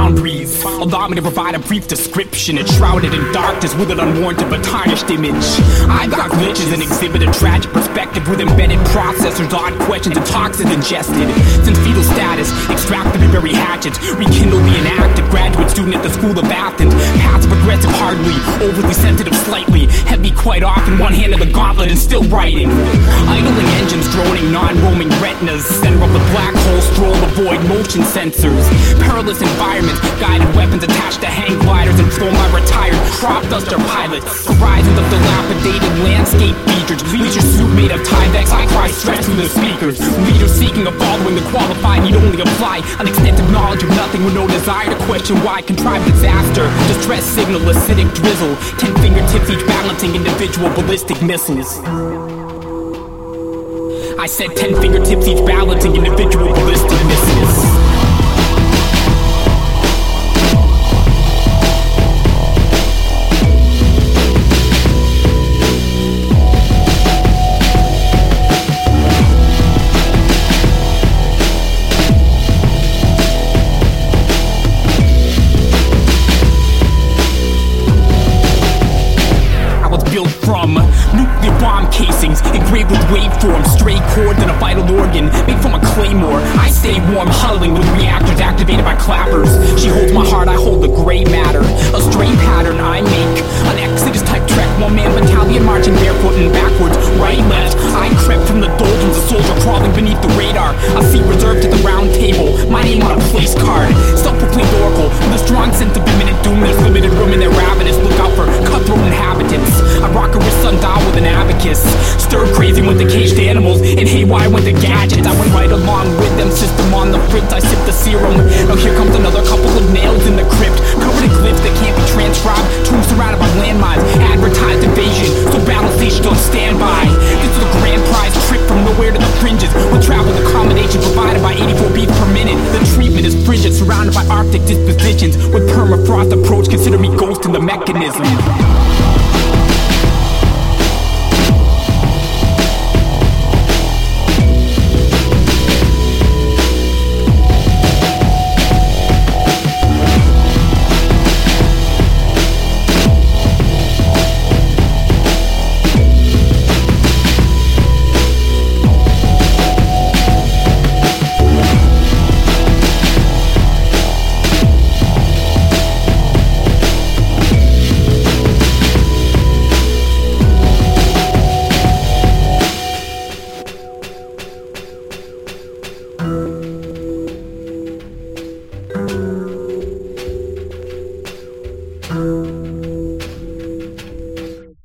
boundaries. Allow me to provide a brief description. It's shrouded in darkness with an unwarranted but tarnished image. I've got glitches and exhibit a tragic perspective with embedded processors, odd questions, and toxins ingested. Since fetal status, extract the very hatchets, rekindle the inactive graduate student at the School of Athens. Passive aggressive, hardly, overly sensitive, slightly heavy, quite often, one hand of the gauntlet and still writing. Idling engines, droning, non-roaming retinas, center of the black hole, stroll, avoid motion sensors. Perilous environments, guided weapons attached to hang gliders and flown by retired crop duster pilots. Horizons of dilapidated landscape features. Leisure suit made of Tyvek, I cry stress through the speakers. Leaders seeking a following, the qualified need only apply an extensive knowledge of nothing with no desire to question why. Contrived disaster, distress signal, acidic drizzle. 10 fingertips each balancing individual ballistic missiles. I said 10 fingertips each balancing individual ballistic missiles. Built from nuclear bomb casings, engraved with waveforms, stray chords and a vital organ, made from a claymore. I stay warm, huddling with reactors activated by clappers. She holds my heart, I hold the gray matter. A stray pattern I make, an Exodus type trek, one-man battalion marching barefoot and backwards, right, left. I crept from the doldrums, a soldier crawling beneath the radar. A seat reserved to the round table, my name on a place card. Self-proclaimed oracle, with a strong sense of imminent doom. There's limited room in their ravenous lookout for cutthroat inhabitants. I rock a wrist sundial with an abacus. Stir crazy with the caged animals, and haywire with the gadgets. I went right along with them, system on the fritz. I sip the serum. Now here comes another couple of nails in the crypt, covered in glyphs that can't be transcribed. Tombs surrounded by landmines, advertised invasion, so battle stations on standby. This is a grand prize trip from nowhere to the fringes, with travel accommodation provided by 84 beats per minute. The treatment is frigid, surrounded by arctic dispositions. With permafrost approach, consider me ghost in the mechanism. you.